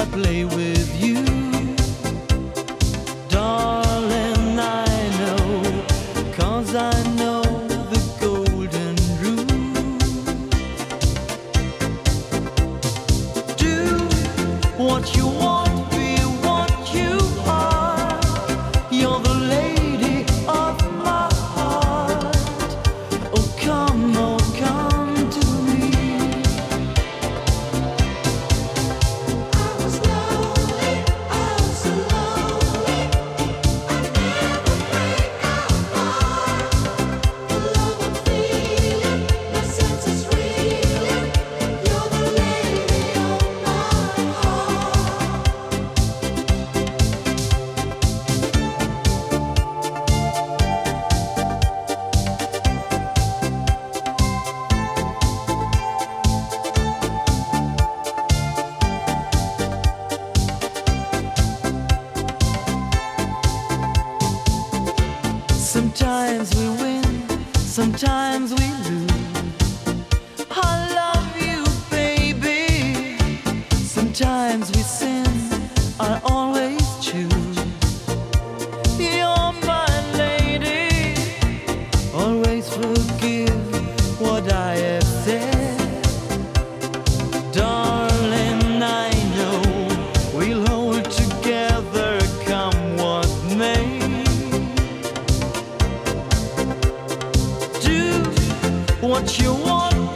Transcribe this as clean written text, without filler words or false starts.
play with you. Darling, I know, 'cause I know the golden rule. Do what you want, be what you are. You're the lady of my heart. Oh, come to me. I was lonely, I was so lonely. I never break apart. The love I'm feeling, my senses reeling. You're the lady of my heart. Sometimes we win, sometimes we lose. I love you, baby. Sometimes we sin, I always choose. You're my lady, always forgive what I have said. Darling, I know we'll hold together, come what may. Do what you want,